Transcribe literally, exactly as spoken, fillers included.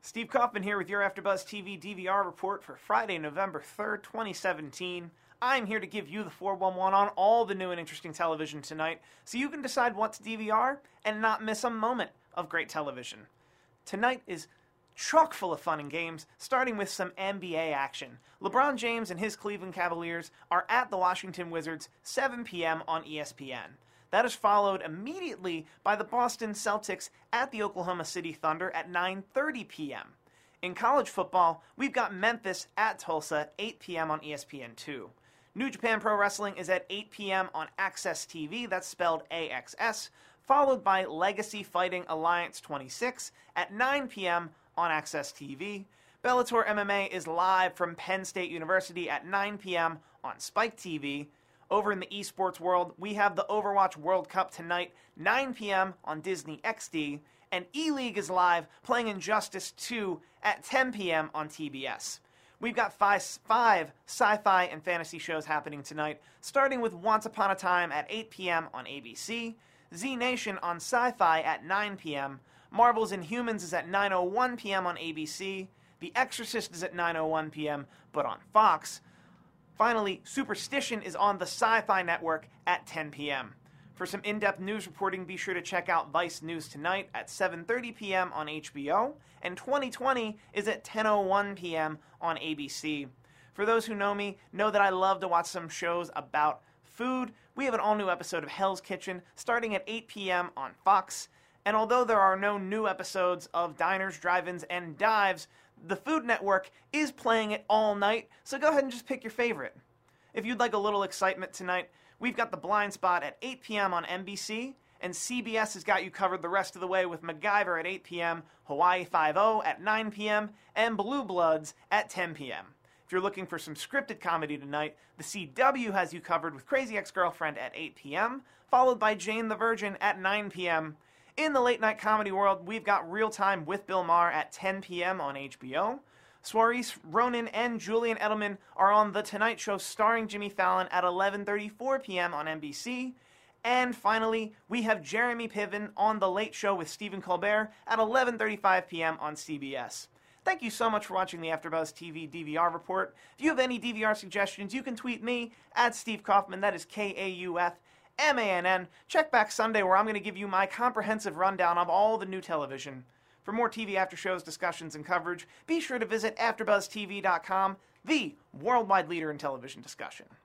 Steve Kaufman here with your AfterBuzz T V D V R report for Friday, November third, twenty seventeen. I'm here to give you the four one one on all the new and interesting television tonight, so you can decide what to D V R and not miss a moment of great television. Tonight is chock full of fun and games, starting with some N B A action. LeBron James and his Cleveland Cavaliers are at the Washington Wizards, seven p.m. on E S P N. That is followed immediately by the Boston Celtics at the Oklahoma City Thunder at nine thirty p.m. In college football, we've got Memphis at Tulsa, eight p.m. on E S P N two. New Japan Pro Wrestling is at eight p.m. on AXS T V, that's spelled A X S, followed by Legacy Fighting Alliance twenty-six at nine p.m. on AXS T V. Bellator M M A is live from Penn State University at nine p.m. on Spike T V. Over in the esports world, we have the Overwatch World Cup tonight, nine p.m. on Disney X D, and E-League is live playing Injustice two at ten p.m. on T B S. We've got five, five sci-fi and fantasy shows happening tonight, starting with Once Upon a Time at eight p.m. on A B C, Z Nation on Sci-Fi at nine p.m., Marvel's Inhumans is at nine oh one p.m. on A B C, The Exorcist is at nine oh one p.m., but on Fox. Finally, Superstition is on the Sci-Fi Network at ten p.m. For some in-depth news reporting, be sure to check out Vice News Tonight at seven thirty p.m. on H B O, and twenty twenty is at ten oh one p.m. on A B C. For those who know me, know that I love to watch some shows about food. We have an all-new episode of Hell's Kitchen starting at eight p.m. on Fox, and although there are no new episodes of Diners, Drive-Ins, and Dives, the Food Network is playing it all night, so go ahead and just pick your favorite. If you'd like a little excitement tonight, we've got The Blind Spot at eight p.m. on N B C, and C B S has got you covered the rest of the way with MacGyver at eight p.m., Hawaii Five-O at nine p.m., and Blue Bloods at ten p.m. If you're looking for some scripted comedy tonight, the C W has you covered with Crazy Ex-Girlfriend at eight p.m., followed by Jane the Virgin at nine p.m., In the late-night comedy world, we've got Real Time with Bill Maher at ten p.m. on H B O. Saoirse Ronan and Julian Edelman are on The Tonight Show starring Jimmy Fallon at eleven thirty-four p.m. on N B C. And finally, we have Jeremy Piven on The Late Show with Stephen Colbert at eleven thirty-five p.m. on C B S. Thank you so much for watching the AfterBuzz T V D V R report. If you have any D V R suggestions, you can tweet me at Steve Kaufman, that is K A U F M A N N. Check back Sunday where I'm going to give you my comprehensive rundown of all the new television. For more T V after shows, discussions, and coverage, be sure to visit after buzz T V dot com, the worldwide leader in television discussion.